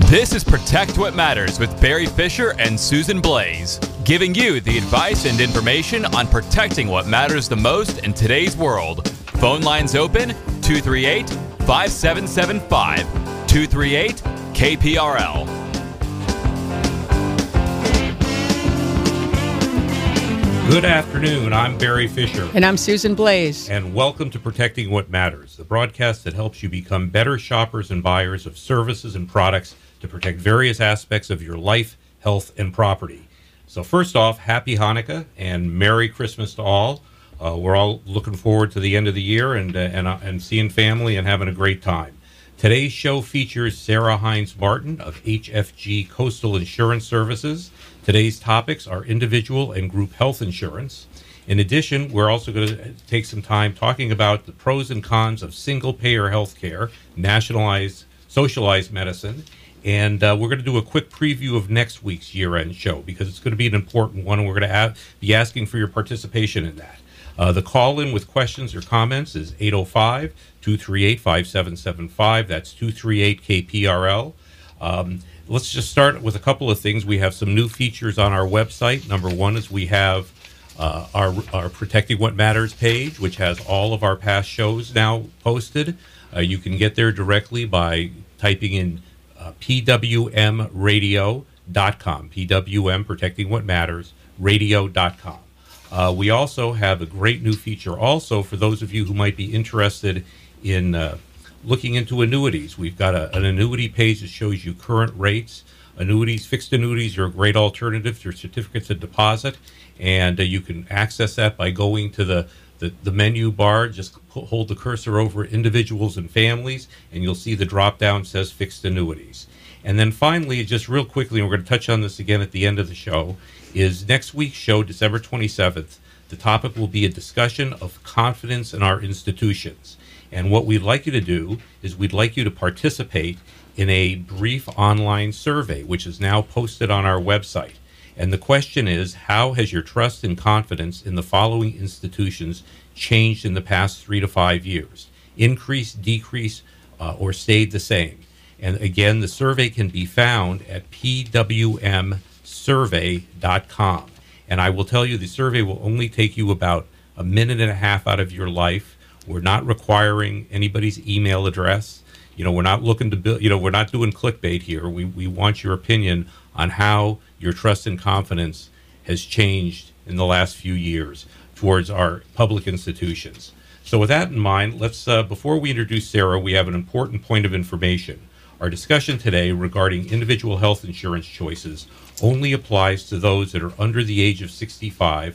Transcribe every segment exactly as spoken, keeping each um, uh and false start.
This is Protect What Matters with Barry Fisher and Susan Blaze, giving you the advice and information on protecting what matters the most in today's world. Phone lines open two three eight, five seven seven five, two three eight, K P R L. Good afternoon. I'm Barry Fisher. And I'm Susan Blaze. And welcome to Protecting What Matters, the broadcast that helps you become better shoppers and buyers of services and products to protect various aspects of your life, health, and property. So first off, happy Hanukkah and Merry Christmas to all. Uh, we're all looking forward to the end of the year and, uh, and, uh, and seeing family and having a great time. Today's show features Sarah Hines Martin of H F G Coastal Insurance Services. Today's topics are individual and group health insurance. In addition, we're also going to take some time talking about the pros and cons of single-payer health care, nationalized, socialized medicine, and uh, we're going to do a quick preview of next week's year-end show because it's going to be an important one, and we're going to have, be asking for your participation in that. Uh, the call-in with questions or comments is eight oh five, two three eight, five seven seven five. That's two three eight K P R L. Um, let's just start with a couple of things. We have some new features on our website. Number one is we have uh, our, our Protecting What Matters page, which has all of our past shows now posted. Uh, you can get there directly by typing in uh, P W M radio dot com. P W M, Protecting What Matters, radio dot com. Uh, we also have a great new feature also for those of you who might be interested in uh, looking into annuities. We've got a, an annuity page that shows you current rates. Annuities, fixed annuities are a great alternative to certificates of deposit, and uh, you can access that by going to the, the, the menu bar. Just hold the cursor over individuals and families, and you'll see the drop-down says fixed annuities. And then finally, just real quickly, and we're going to touch on this again at the end of the show, is next week's show, December twenty-seventh. The topic will be a discussion of confidence in our institutions. And what we'd like you to do is we'd like you to participate in a brief online survey, which is now posted on our website. And the question is, how has your trust and confidence in the following institutions changed in the past three to five years? Increased, decreased, uh, or stayed the same? And again, the survey can be found at P W M survey dot com. And I will tell you, the survey will only take you about a minute and a half out of your life. We're not requiring anybody's email address. You know, we're not looking to build, you know, we're not doing clickbait here. We, we want your opinion on how your trust and confidence has changed in the last few years towards our public institutions. So with that in mind, let's, uh, before we introduce Sarah, we have an important point of information. Our discussion today regarding individual health insurance choices only applies to those that are under the age of sixty-five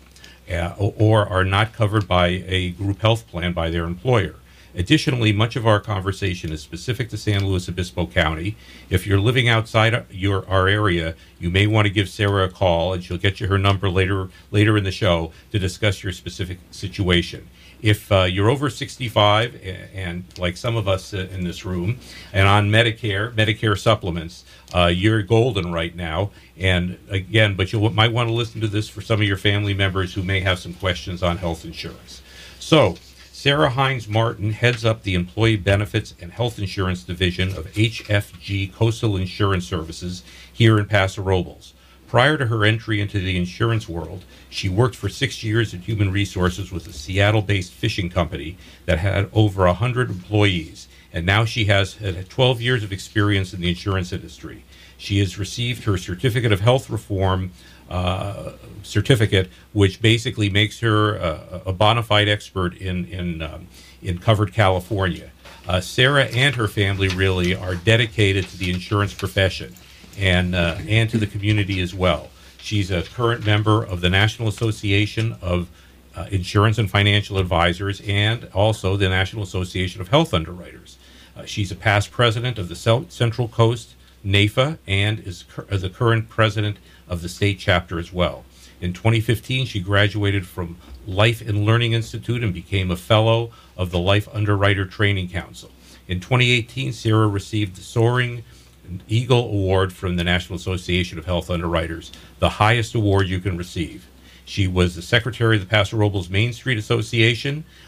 uh, or are not covered by a group health plan by their employer. Additionally, much of our conversation is specific to San Luis Obispo County. If you're living outside your our area, you may want to give Sarah a call, and she'll get you her number later later in the show to discuss your specific situation. If uh, you're over sixty-five, and, and like some of us uh, in this room, and on Medicare, Medicare supplements, uh, you're golden right now. And again, but you might want to listen to this for some of your family members who may have some questions on health insurance. So, Sarah Hines Martin heads up the Employee Benefits and Health Insurance Division of H F G Coastal Insurance Services here in Paso Robles. Prior to her entry into the insurance world, she worked for six years in human resources with a Seattle-based fishing company that had over one hundred employees, and now she has had twelve years of experience in the insurance industry. She has received her Certificate of Health Reform uh, certificate, which basically makes her a, a bona fide expert in in um, in covered California. Uh, Sarah and her family really are dedicated to the insurance profession and uh, and to the community as well. She's a current member of the National Association of uh, Insurance and Financial Advisors and also the National Association of Health Underwriters. Uh, she's a past president of the Central Coast N A F A and is cur- the current president of the state chapter as well. In twenty fifteen, she graduated from Life and Learning Institute and became a fellow of the Life Underwriter Training Council. In twenty eighteen, Sarah received the Soaring Eagle Award from the National Association of Health Underwriters, the highest award you can receive. She was the secretary of the Paso Robles Main Street Association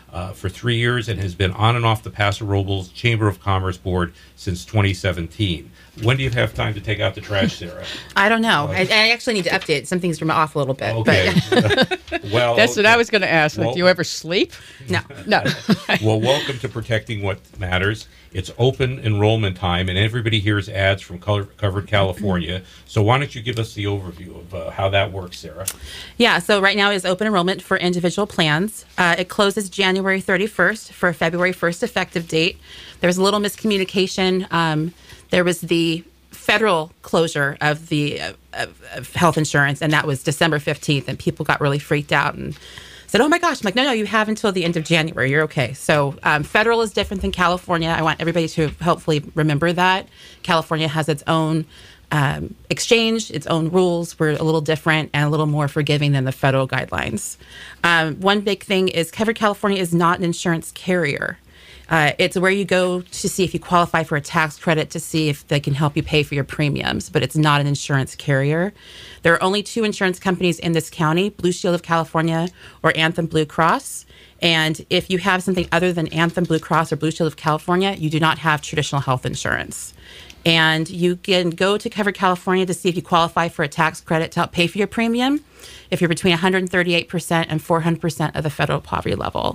uh, for three years and has been on and off the Paso Robles Chamber of Commerce board since twenty seventeen. When do you have time to take out the trash, Sarah? I don't know. I, I actually need to update. Some things are off a little bit. Okay. But Well, That's what I was going to ask. Like, Well- do you ever sleep? no. No. Well, welcome to Protecting What Matters. It's open enrollment time, and everybody hears ads from Color- Covered California. So why don't you give us the overview of uh, how that works, Sarah? Yeah, so right now is open enrollment for individual plans. Uh, it closes January thirty-first for a February first effective date. There was a little miscommunication. Um, there was the federal closure of the uh, of, of health insurance, and that was December fifteenth, and people got really freaked out and said, oh my gosh. I'm like, no, no, you have until the end of January. You're okay. So um, federal is different than California. I want everybody to hopefully remember that. California has its own um, exchange, its own rules. We're a little different and a little more forgiving than the federal guidelines. Um, one big thing is Covered California is not an insurance carrier. Uh, it's where you go to see if you qualify for a tax credit to see if they can help you pay for your premiums, but it's not an insurance carrier. There are only two insurance companies in this county, Blue Shield of California or Anthem Blue Cross. And if you have something other than Anthem Blue Cross or Blue Shield of California, you do not have traditional health insurance. And you can go to Covered California to see if you qualify for a tax credit to help pay for your premium if you're between one hundred thirty-eight percent and four hundred percent of the federal poverty level.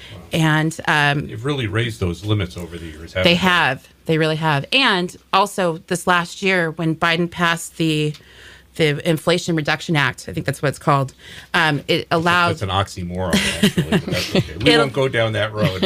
And um, You've really raised those limits over the years, haven't they you? have. They really have. And also this last year when Biden passed the the Inflation Reduction Act, I think that's what it's called, um, it allowed... That's an oxymoron, actually, but that's okay. We It'll- won't go down that road.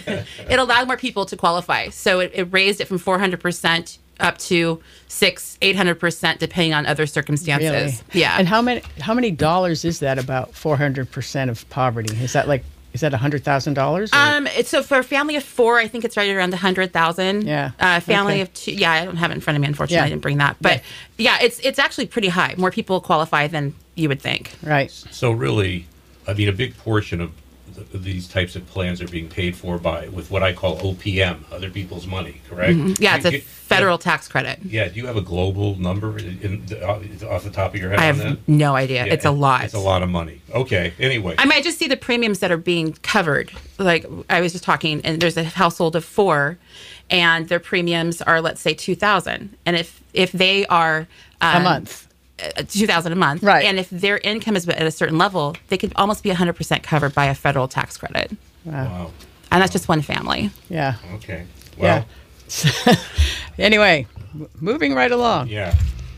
it allowed more people to qualify. So it, it raised it from four hundred percent up to six, eight hundred percent, depending on other circumstances. Really? Yeah. And how many how many dollars is that? About four hundred percent of poverty. Is that like is that a hundred thousand dollars? Um, it's, so for a family of four, I think it's right around a hundred thousand. Yeah. Uh, family Okay. of two, yeah, I don't have it in front of me, unfortunately. Yeah. I didn't bring that, but yeah. it's it's actually pretty high. More people qualify than you would think. Right. So really, I mean, a big portion of th- these types of plans are being paid for by with what I call O P M, other people's money, correct? Yeah, it's You- a you- federal tax credit. Yeah, do you have a global number in, in, off the top of your head I on have that? no idea. Yeah, it's a lot. It's a lot of money. Okay, anyway. I might just see the premiums that are being covered. Like I was just talking, and there's a household of four, and their premiums are, let's say, two thousand. And if if they are um, A month. uh, two thousand a month, Right. And if their income is at a certain level, they could almost be one hundred percent covered by a federal tax credit, Wow. and that's just one family. Yeah. Okay. Well, Yeah. Anyway, m- moving right along. yeah.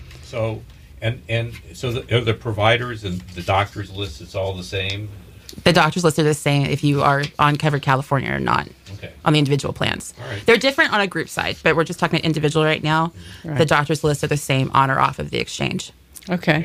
So, and and so the, are the providers and the doctors list, it's all the same? The doctors list are the same if you are on Covered California or not. Okay. On the individual plans. All right. They're different on a group side, but we're just talking about individual right now. Right. The doctors list are the same on or off of the exchange. Okay.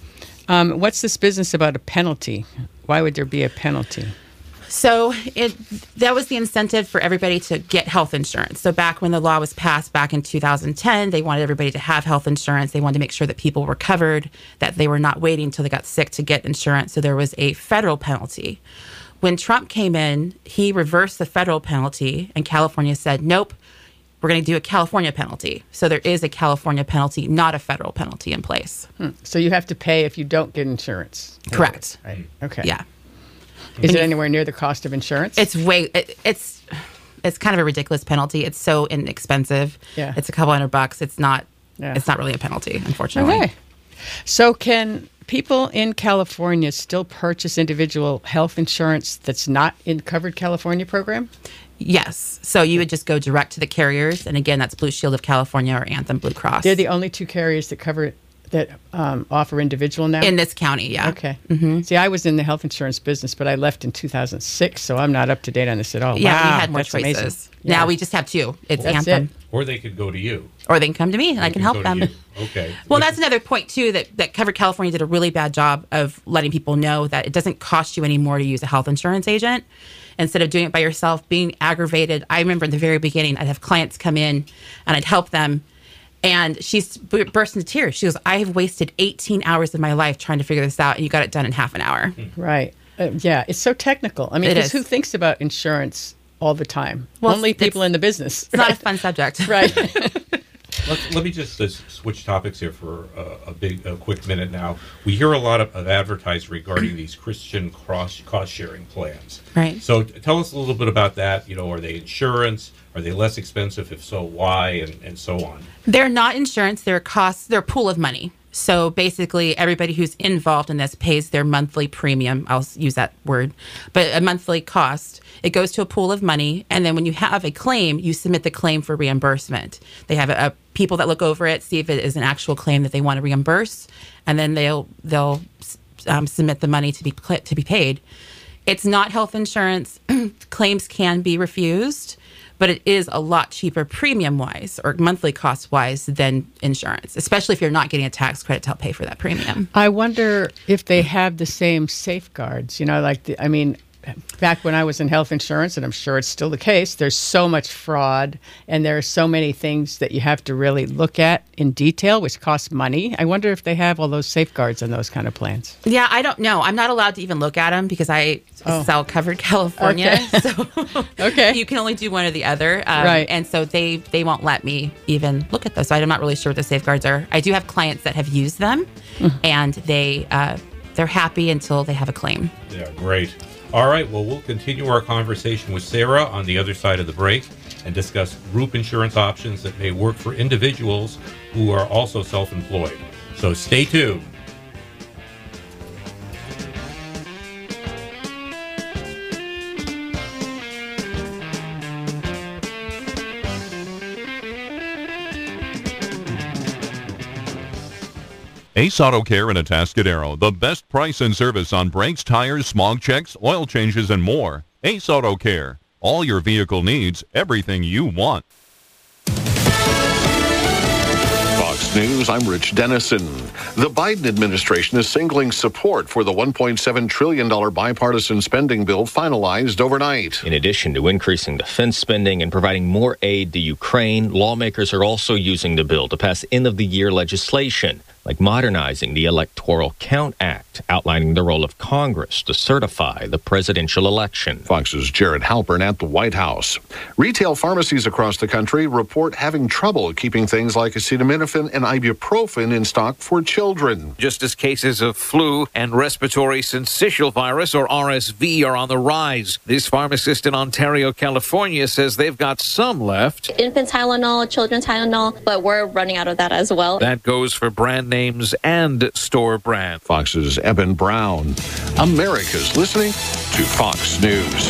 Um, what's this business about a penalty? Why would there be a penalty? So it that was the incentive for everybody to get health insurance. So back when the law was passed back in two thousand ten, they wanted everybody to have health insurance. They wanted to make sure that people were covered, that they were not waiting until they got sick to get insurance. So there was a federal penalty. When Trump came in, he reversed the federal penalty, and California said, nope, we're going to do a California penalty. So there is a California penalty, not a federal penalty in place. Hmm. So you have to pay if you don't get insurance. Correct. Right. Okay. Yeah. Is it anywhere near the cost of insurance? It's way it, it's it's kind of a ridiculous penalty. It's so inexpensive. Yeah. It's a couple hundred bucks. It's not Yeah. it's not really a penalty, unfortunately. Okay. So can people in California still purchase individual health insurance that's not in Covered California program? Yes. So you would just go direct to the carriers, and again, that's Blue Shield of California or Anthem Blue Cross. They're the only two carriers that cover that um, offer individual now. in this county, yeah. Okay. Mm-hmm. See, I was in the health insurance business, but I left in two thousand six, so I'm not up to date on this at all. Yeah, Wow, we had more that's choices. amazing. Now Yeah. we just have two. It's That's Anthem. it. Or they could go to you. Or they can come to me and I They can could help go to them. you. Okay. Well, that's another point too that that Covered California did a really bad job of letting people know that it doesn't cost you any more to use a health insurance agent. Instead of doing it by yourself, being aggravated. I remember in the very beginning, I'd have clients come in and I'd help them, and she burst into tears. She goes, "I have wasted eighteen hours of my life trying to figure this out, and you got it done in half an hour." Right. Uh, yeah, it's so technical. I mean, It 'cause is. who thinks about insurance all the time? Well, Only it's- people in the business. It's not a fun subject. Right. Let's, let me just uh, switch topics here for uh, a big, a quick minute now. We hear a lot of, of advertising regarding these Christian cross cost-sharing plans. Right. So t- tell us a little bit about that. You know, are they insurance? Are they less expensive? If so, why? And, and so on. They're not insurance. They're costs. They're a pool of money. So basically, everybody who's involved in this pays their monthly premium. I'll use that word, but a monthly cost. It goes to a pool of money, and then when you have a claim, you submit the claim for reimbursement. They have a, a people that look over it, see if it is an actual claim that they want to reimburse, and then they'll they'll um, submit the money to be to be paid. It's not health insurance. Claims can be refused, but it is a lot cheaper premium-wise or monthly cost-wise than insurance, especially if you're not getting a tax credit to help pay for that premium. I wonder if they have the same safeguards. You know, like, the, I mean, back when I was in health insurance, and I'm sure it's still the case, there's so much fraud, and there are so many things that you have to really look at in detail, which costs money. I wonder if they have all those safeguards on those kind of plans. Yeah, I don't know. I'm not allowed to even look at them because I oh. sell covered California. Okay. So okay. You can only do one or the other. Um, right. And so they, they won't let me even look at those. So I'm not really sure what the safeguards are. I do have clients that have used them, mm. and they, uh, they're happy until they have a claim. Yeah, great. All right, well, we'll continue our conversation with Sarah on the other side of the break and discuss group insurance options that may work for individuals who are also self-employed. So stay tuned. Ace Auto Care in Atascadero, the best price and service on brakes, tires, smog checks, oil changes, and more. Ace Auto Care, all your vehicle needs, everything you want. Fox News, I'm Rich Dennison. The Biden administration is singling support for the one point seven trillion dollars bipartisan spending bill finalized overnight. In addition to increasing defense spending and providing more aid to Ukraine, lawmakers are also using the bill to pass end-of-the-year legislation, like modernizing the Electoral Count Act, outlining the role of Congress to certify the presidential election. Fox's Jared Halpern at the White House. Retail pharmacies across the country report having trouble keeping things like acetaminophen and ibuprofen in stock for children. Just as cases of flu and respiratory syncytial virus, or R S V, are on the rise. This pharmacist in Ontario, California, says they've got some left. Infant Tylenol, children's Tylenol, but we're running out of that as well. That goes for brand names and store brand. Fox's Eben Brown. America's listening to Fox News.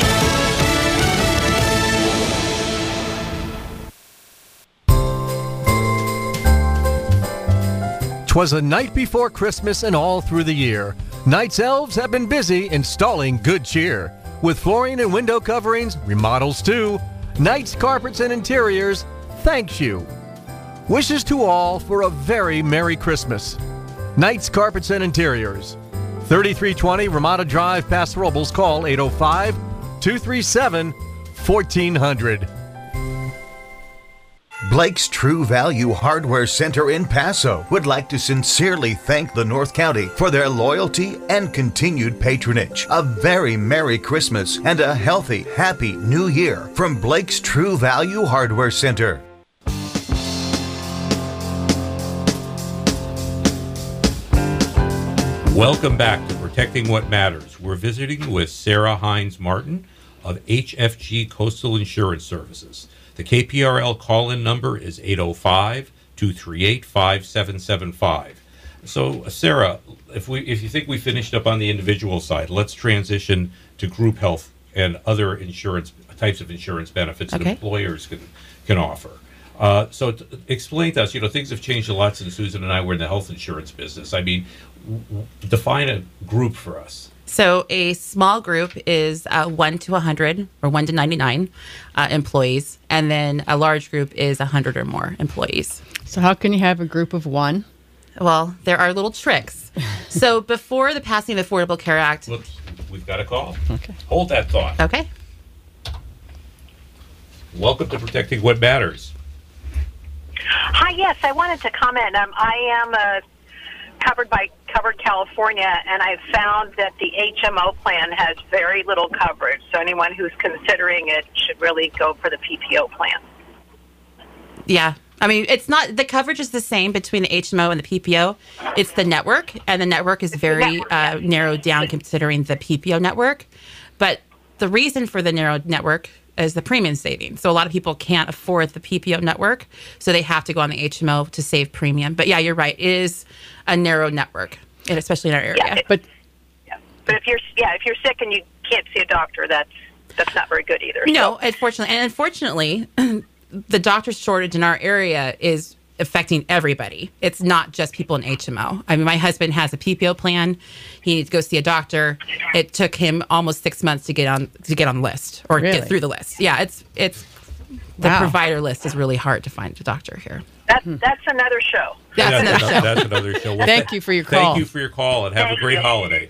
'Twas a night before Christmas and all through the year. Knight's Elves have been busy installing good cheer. With flooring and window coverings, remodels too, Knight's Carpets and Interiors thanks you. Wishes to all for a very Merry Christmas. Knight's Carpets and Interiors. thirty-three twenty Ramada Drive, Paso Robles. Call eight oh five, two three seven, fourteen hundred. Blake's True Value Hardware Center in Paso would like to sincerely thank the North County for their loyalty and continued patronage. A very Merry Christmas and a healthy, happy New Year from Blake's True Value Hardware Center. Welcome back to Protecting What Matters. We're visiting with Sarah Hines Martin of H F G Coastal Insurance Services. The K P R L call-in number is eight oh five, two three eight, five seven seven five. So, Sarah, if we if you think we finished up on the individual side, let's transition to group health and other insurance types of insurance benefits Okay. that employers can can offer. Uh, so, t- explain to us. You know, things have changed a lot since Susan and I were in the health insurance business. I mean, w- w- define a group for us. So a small group is uh, one to one hundred or one to ninety-nine uh, employees, and then a large group is one hundred or more employees. So how can you have a group of one? Well, there are little tricks. So before the passing of the Affordable Care Act... Look, we've got a call. Okay. Hold that thought. Okay. Welcome to Protecting What Matters. Hi, yes, I wanted to comment. Um, I am uh, covered by Covered California, and I've found that the H M O plan has very little coverage. So anyone who's considering it should really go for the P P O plan. Yeah, I mean, it's not, the coverage is the same between the H M O and the P P O. It's the network, and the network is very uh, narrowed down considering the P P O network. But the reason for the narrowed network is the premium savings. So a lot of people can't afford the P P O network, so they have to go on the H M O to save premium. But yeah, you're right. It is a narrow network, and especially in our area. Yeah, it, but yeah. but if you're yeah, if you're sick and you can't see a doctor, that's that's not very good either. No, so. unfortunately, and unfortunately, the doctor shortage in our area is affecting everybody. It's not just people in H M O. I mean, my husband has a P P O plan. He needs to go see a doctor. It took him almost six months to get on to get on the list or Really? get through the list. Yeah, it's it's the Wow. provider list is really hard to find a doctor here. That, that's another show. That's Yeah, another that's, show. that's another show. Well, Thank th- you for your Thank call. you for your call, and have Thank a great you. holiday.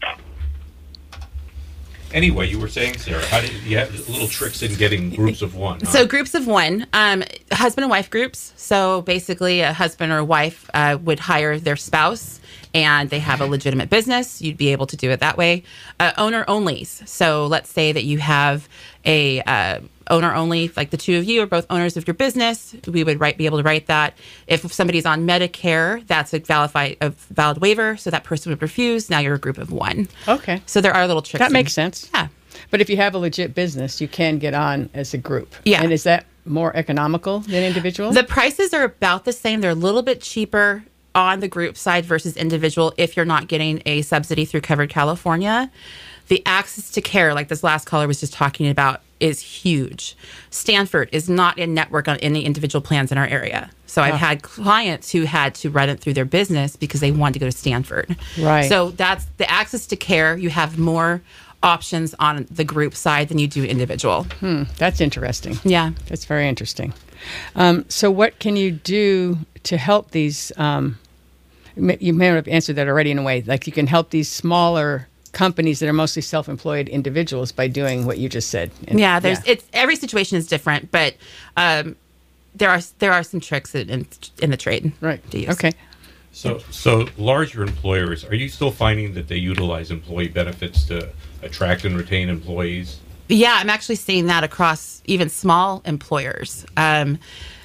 Anyway, you were saying, Sarah, how did you have little tricks in getting groups of one? Huh? So groups of one, um, husband and wife groups. So basically, a husband or a wife uh, would hire their spouse, and they have a legitimate business. You'd be able to do it that way. Uh, owner onlys. So let's say that you have a uh, owner only, like the two of you are both owners of your business. We would write, be able to write that. If somebody's on Medicare, that's a valid, a valid waiver. So that person would refuse. Now you're a group of one. Okay. So there are little tricks. That in- makes sense. Yeah. But if you have a legit business, you can get on as a group. Yeah. And is that more economical than individual? The prices are about the same. They're a little bit cheaper on the group side versus individual if you're not getting a subsidy through Covered California. The access to care, like this last caller was just talking about, is huge. Stanford is not in network on any individual plans in our area. So I've Ah. had clients who had to run it through their business because they wanted to go to Stanford. Right. So that's the access to care. You have more options on the group side than you do individual. Hmm, that's interesting. Yeah. That's very interesting. Um, so what can you do to help these, um, m- you may have answered that already in a way, like you can help these smaller companies that are mostly self-employed individuals by doing what you just said. And- Yeah, there's it's every situation is different, but um, there are there are some tricks in in, in the trade. Right. To use. Okay. So, so larger employers, are you still finding that they utilize employee benefits to attract and retain employees? Yeah, I'm actually seeing that across even small employers. Um,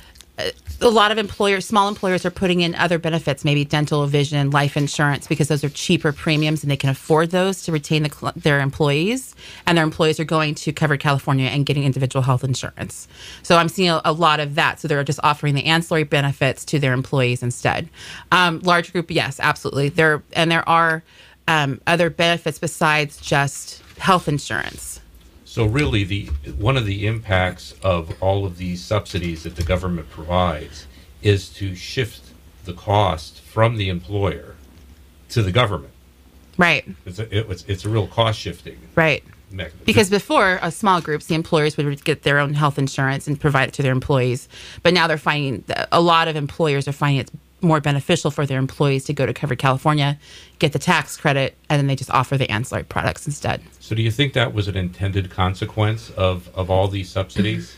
a lot of employers, small employers, are putting in other benefits, maybe dental, vision, life insurance, because those are cheaper premiums and they can afford those to retain the, cl- their employees. And their employees are going to Covered California and getting individual health insurance. So I'm seeing a, a lot of that. So they're just offering the ancillary benefits to their employees instead. Um, large group, yes, absolutely. There and there are um, other benefits besides just health insurance. So really, the one of the impacts of all of these subsidies that the government provides is to shift the cost from the employer to the government. Right. It's a, it, it's, it's a real cost shifting Right. mechanism. Because before, uh, small groups, the employers would get their own health insurance and provide it to their employees. But now they're finding that a lot of employers are finding it's more beneficial for their employees to go to Covered California, get the tax credit, and then they just offer the ancillary products instead. So do you think that was an intended consequence of, of all these subsidies?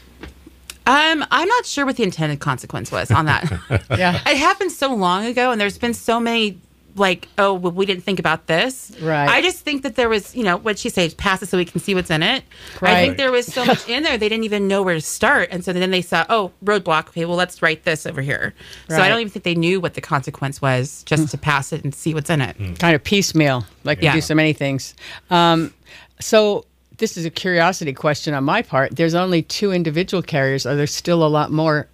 Um, I'm not sure what the intended consequence was on that. Yeah. It happened so long ago, and there's been so many, like, oh, well, we didn't think about this. Right. I just think that there was, you know, what'd she say? Pass it so we can see what's in it. I Right. think there was so much in there, they didn't even know where to start. And so then they saw, oh, roadblock. Okay, well, let's write this over here. So I Right. don't even think they knew what the consequence was just to pass it and see what's in it. Kind of piecemeal, like Yeah. we do so many things. Um, so this is a curiosity question on my part. There's only two individual carriers. Are there still a lot more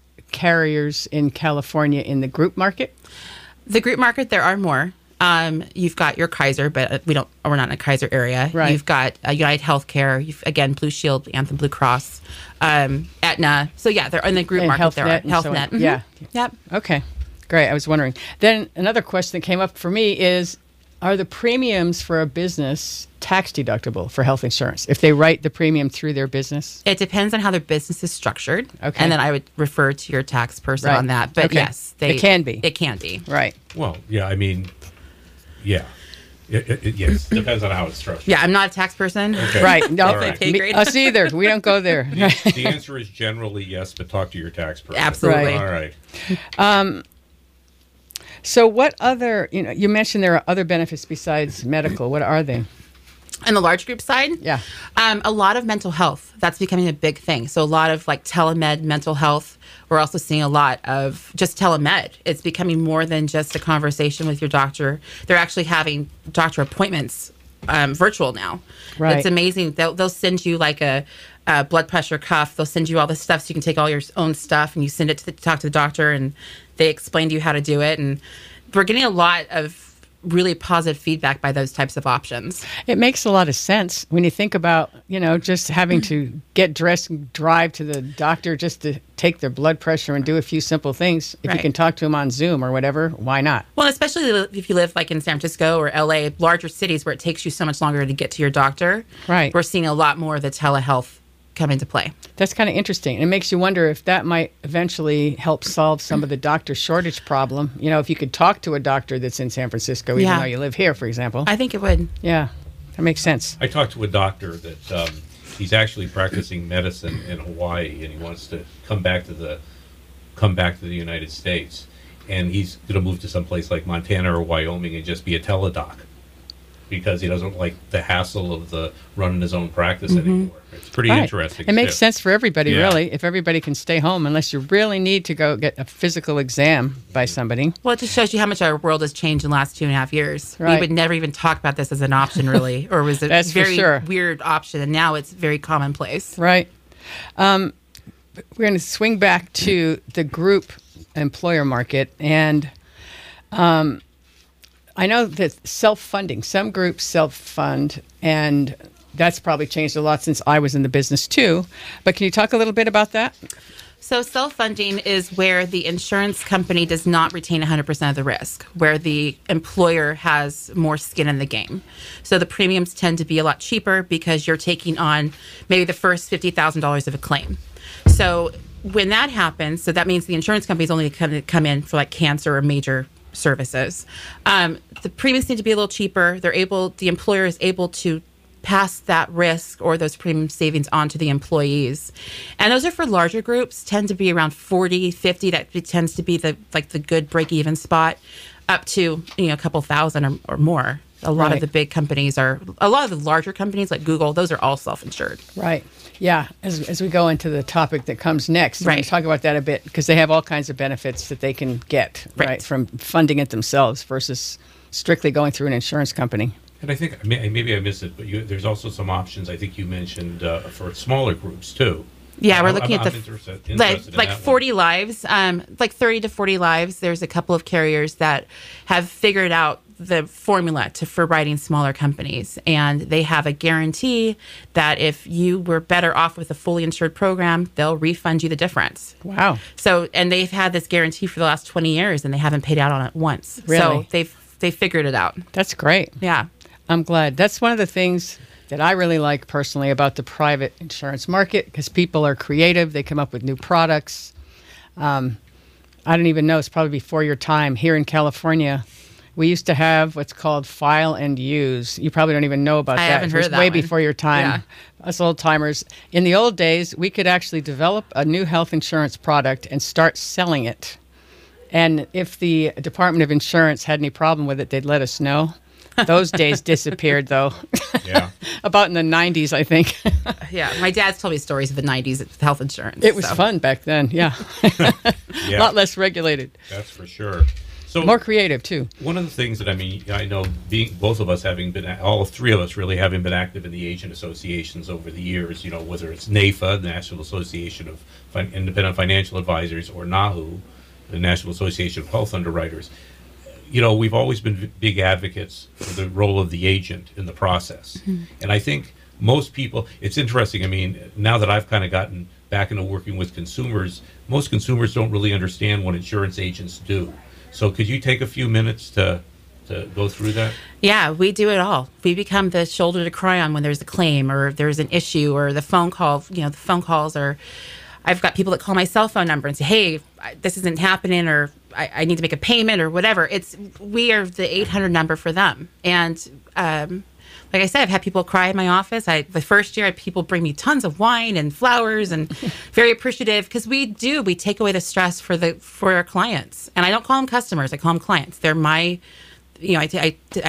carriers in California in the group market? The group market, there are more. Um, you've got your Kaiser, but we don't. We're not in a Kaiser area. Right. You've got uh, United Healthcare. You've again Blue Shield, Anthem Blue Cross, um, Aetna. So yeah, they're in the group And market. There are HealthNet and so on. HealthNet. Mhm. Yeah. Yep. Okay, great. I was wondering. Then another question that came up for me is, are the premiums for a business tax deductible for health insurance if they write the premium through their business? It depends on how their business is structured. Okay. And then I would refer to your tax person Right. on that. But Okay. yes, they It can be. It can be. Right. Well, yeah, I mean, yeah. It, it, it- yes, depends on how it's structured. Yeah, I'm not a tax person. Okay. Right. No, All right. pay me- grade. us either. We don't go there. The, the answer is generally yes, but talk to your tax person. Absolutely. All right. So what other, you know, you mentioned there are other benefits besides medical. What are they? And the large group side, Yeah. um, a lot of mental health. That's becoming a big thing. So a lot of like telemed mental health. We're also seeing a lot of just telemed. It's becoming more than just a conversation with your doctor. They're actually having doctor appointments um, virtual now. Right. It's amazing. They'll, they'll send you like a, a blood pressure cuff. They'll send you all this stuff so you can take all your own stuff and you send it to the, talk to the doctor and they explain to you how to do it. And we're getting a lot of really positive feedback by those types of options. It makes a lot of sense when you think about, you know, just having to get dressed and drive to the doctor just to take their blood pressure and do a few simple things. If Right. you can talk to them on Zoom or whatever, why not? Well, especially if you live like in San Francisco or L A, larger cities where it takes you so much longer to get to your doctor. Right. We're seeing a lot more of the telehealth come into play. That's kind of interesting. It makes you wonder if that might eventually help solve some of the doctor shortage problem. You know, if you could talk to a doctor that's in San Francisco, even Yeah. though you live here, for example. I think it would. Yeah, that makes sense. I talked to a doctor that um, he's actually practicing medicine in Hawaii, and he wants to come back to the come back to the United States, and he's going to move to some place like Montana or Wyoming and just be a teledoc because he doesn't like the hassle of the running his own practice Mhm. anymore. It's pretty Right. interesting. It makes too. sense for everybody, Yeah. really, if everybody can stay home, unless you really need to go get a physical exam by somebody. Well, it just shows you how much our world has changed in the last two and a half years. We Right. would never even talk about this as an option, really, or was a That's for very sure. weird option, and now it's very commonplace. Right. Um, we're going to swing back to the group employer market. And um, I know that self-funding, some groups self-fund, and that's probably changed a lot since I was in the business too. But can you talk a little bit about that? So self-funding is where the insurance company does not retain one hundred percent of the risk, where the employer has more skin in the game. So the premiums tend to be a lot cheaper because you're taking on maybe the first fifty thousand dollars of a claim. So when that happens, so that means the insurance company is only going to come in for like cancer or major services. Um, the premiums need to be a little cheaper. They're able, the employer is able to pass that risk or those premium savings on to the employees. And those are for larger groups, tend to be around forty, fifty. That tends to be the like the good break-even spot, up to, you know, a couple thousand or, or more. A lot Right. of the big companies are, a lot of the larger companies like Google, those are all self-insured. Right. Yeah. As, as we go into the topic that comes next, we're going Right. to talk about that a bit because they have all kinds of benefits that they can get right. Right. from funding it themselves versus strictly going through an insurance company. And I think may- maybe I missed it, but you, there's also some options. I think you mentioned uh, for smaller groups too. Yeah, we're I'm- looking I'm at the interested- like interested in like that one. forty lives, um, like thirty to forty lives. There's a couple of carriers that have figured out the formula to for writing smaller companies, and they have a guarantee that if you were better off with a fully insured program, they'll refund you the difference. Wow. So, and they've had this guarantee for the last twenty years, and they haven't paid out on it once. Really? So they've they figured it out. That's great. Yeah. I'm glad. That's one of the things that I really like personally about the private insurance market because people are creative. They come up with new products. Um, I don't even know. It's probably before your time. Here in California, we used to have what's called file and use. You probably don't even know about I that. haven't It heard was of that way one. before your time. Yeah. Us old timers. In the old days, we could actually develop a new health insurance product and start selling it. And if the Department of Insurance had any problem with it, they'd let us know. Those days disappeared, though. Yeah. About in the nineties, I think. Yeah. My dad's told me stories of the nineties with health insurance. It was so. fun back then, yeah. Yeah. A lot less regulated. That's for sure. So More creative, too. one of the things that I mean, I know being both of us having been, all three of us really having been active in the agent associations over the years, you know, whether it's NAIFA, the National Association of fin- Independent Financial Advisors, or NAHU, the National Association of Health Underwriters, you know, we've always been v- big advocates for the role of the agent in the process. And I think most people, it's interesting, I mean, now that I've kind of gotten back into working with consumers, most consumers don't really understand what insurance agents do. So could you take a few minutes to to go through that? Yeah, we do it all. We become the shoulder to cry on when there's a claim or if there's an issue or the phone call. You know, the phone calls are. I've got people that call my cell phone number and say, "Hey, I- this isn't happening," or I, "I need to make a payment," or whatever. It's we are the eight hundred number for them. And um, like I said, I've had people cry in my office. I the first year, I had people bring me tons of wine and flowers and very appreciative because we do we take away the stress for the for our clients. And I don't call them customers; I call them clients. They're my, you know, I, I, I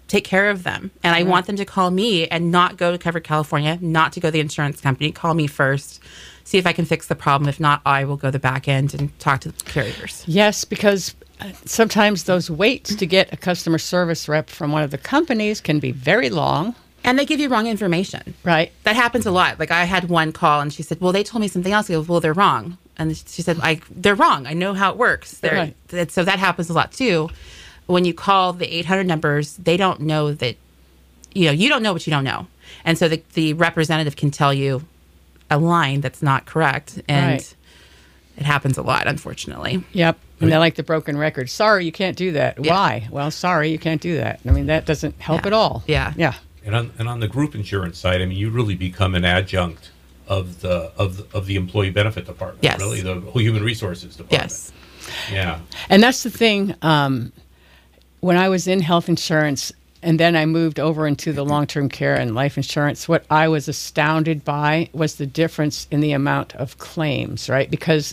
take care of them. And I Right. want them to call me and not go to Covered California, not to go to the insurance company. Call me first, see if I can fix the problem. If not, I will go to the back end and talk to the carriers. Yes, because uh, sometimes those waits to get a customer service rep from one of the companies can be very long. And they give you wrong information. Right. That happens a lot. Like I had one call and she said, well, they told me something else. I go, well, they're wrong. And she said, I, they're wrong. I know how it works. They're, Right. that, so that happens a lot too. When you call the eight hundred numbers, they don't know that, you know, you don't know what you don't know. And so the, the representative can tell you a line that's not correct. And Right. it happens a lot, unfortunately. Yep. And they like the broken record. Sorry, you can't do that. Yeah. Why? Well, sorry, you can't do that. I mean, that doesn't help Yeah. at all. Yeah. Yeah. And on, and on the group insurance side, I mean, you really become an adjunct of the of the, of the employee benefit department. Yes. Really, the whole human resources department. Yes. Yeah. And that's the thing. Um, when I was in health insurance and then I moved over into the long-term care and life insurance, what I was astounded by was the difference in the amount of claims, right? Because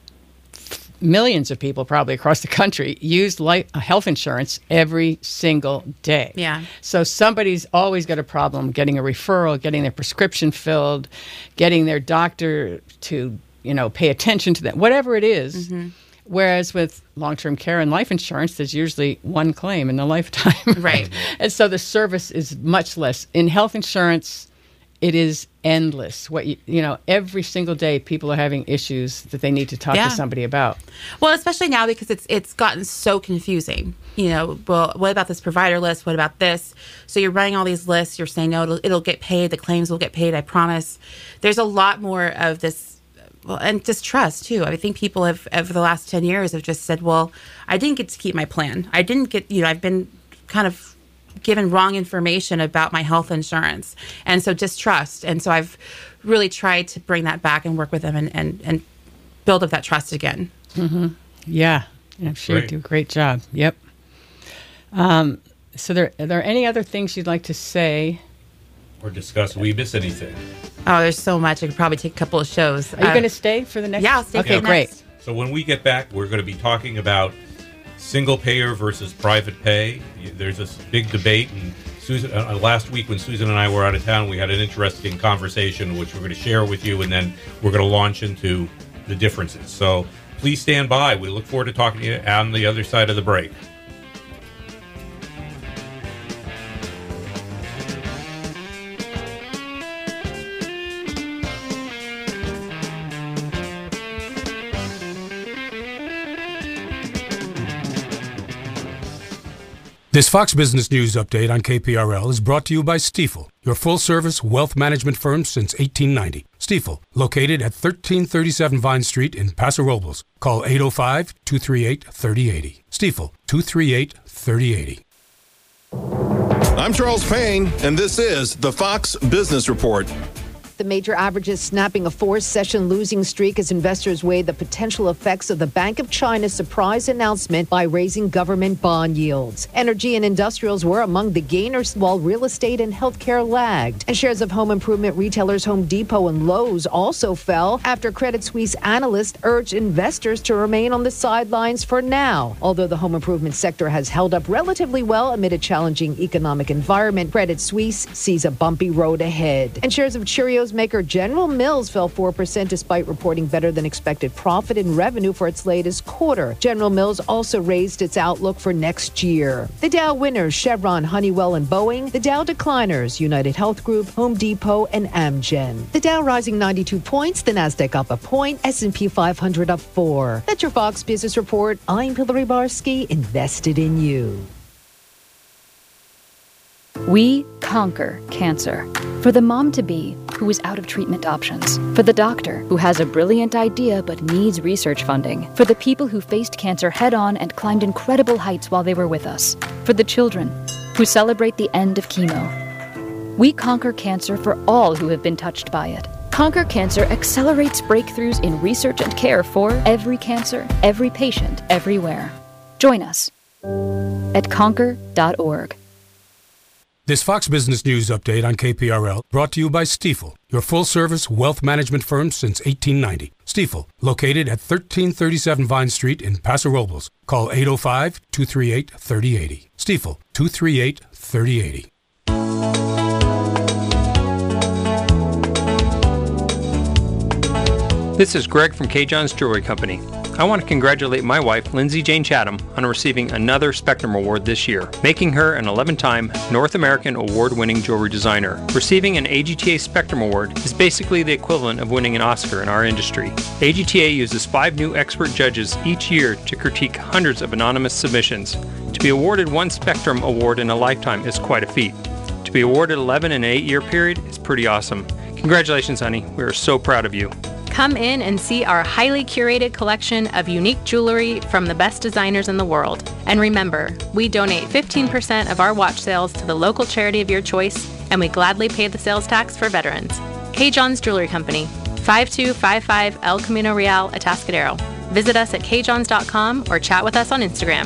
millions of people probably across the country use life, uh, health insurance every single day. Yeah. So somebody's always got a problem getting a referral, getting their prescription filled, getting their doctor to, you know, pay attention to that, whatever it is. Mm-hmm. Whereas with long-term care and life insurance, there's usually one claim in the lifetime. Right. And so the service is much less. In health insurance, it is endless. What you, you know, every single day people are having issues that they need to talk Yeah. to somebody about. Well, especially now because it's it's gotten so confusing. You know, well, what about this provider list? What about this? So you're running all these lists. You're saying, no, it'll, it'll get paid. The claims will get paid. I promise. There's a lot more of this. Well, and distrust too. I think people have, over the last ten years, have just said, well, I didn't get to keep my plan. I didn't get, you know, I've been kind of given wrong information about my health insurance. And so distrust. And so I've really tried to bring that back and work with them and, and, and build up that trust again. Mm-hmm. Yeah. I'm sure Great. you do a great job. Yep. Um, so there, are there any other things you'd like to say? Or discuss, we miss anything? Oh, there's so much. I could probably take a couple of shows. Are you Uh, going to stay for the next? Yeah, I'll stay Okay, for the great. next. So when we get back, we're going to be talking about single payer versus private pay. There's this big debate, and Susan, uh, last week when Susan and I were out of town, we had an interesting conversation, which we're going to share with you, and then we're going to launch into the differences. So please stand by. We look forward to talking to you on the other side of the break. This Fox Business News update on K P R L is brought to you by Stifel, your full-service wealth management firm since eighteen ninety. Stifel, located at thirteen thirty-seven Vine Street in Paso Robles. Call eight oh five, two three eight, three oh eight oh. Stifel, two three eight, three oh eight oh. I'm Charles Payne, and this is the Fox Business Report. The major averages snapping a four-session losing streak as investors weigh the potential effects of the Bank of China's surprise announcement by raising government bond yields. Energy and industrials were among the gainers, while real estate and healthcare lagged. And shares of home improvement retailers Home Depot and Lowe's also fell after Credit Suisse analysts urged investors to remain on the sidelines for now. Although the home improvement sector has held up relatively well amid a challenging economic environment, Credit Suisse sees a bumpy road ahead. And shares of Cheerios maker General Mills fell four percent despite reporting better than expected profit and revenue for its latest quarter. General Mills also raised its outlook for next year. The Dow winners, Chevron, Honeywell, and Boeing. The Dow decliners, United Health Group, Home Depot, and Amgen. The Dow rising ninety-two points, the Nasdaq up a point, S and P five hundred up four. That's your Fox Business Report. I'm Hillary Barsky, invested in you. We conquer cancer. For the mom-to-be who is out of treatment options. For the doctor who has a brilliant idea but needs research funding. For the people who faced cancer head-on and climbed incredible heights while they were with us. For the children who celebrate the end of chemo. We conquer cancer for all who have been touched by it. Conquer Cancer accelerates breakthroughs in research and care for every cancer, every patient, everywhere. Join us at conquer dot org. This Fox Business News update on K P R L brought to you by Stifel, your full-service wealth management firm since eighteen ninety. Stifel Stiefel, located at thirteen thirty-seven Vine Street in Paso Robles. Call eight oh five, two three eight, three oh eight oh. Stiefel, two three eight, three oh eight oh. This is Greg from K. John's Jewelry Company. I want to congratulate my wife, Lindsay Jane Chatham, on receiving another Spectrum Award this year, making her an eleven-time North American award-winning jewelry designer. Receiving an A G T A Spectrum Award is basically the equivalent of winning an Oscar in our industry. A G T A uses five new expert judges each year to critique hundreds of anonymous submissions. To be awarded one Spectrum Award in a lifetime is quite a feat. To be awarded eleven in an eight-year period is pretty awesome. Congratulations, honey. We are so proud of you. Come in and see our highly curated collection of unique jewelry from the best designers in the world. And remember, we donate fifteen percent of our watch sales to the local charity of your choice, and we gladly pay the sales tax for veterans. K. John's Jewelry Company, five two five five El Camino Real, Atascadero. Visit us at k johns dot com or chat with us on Instagram.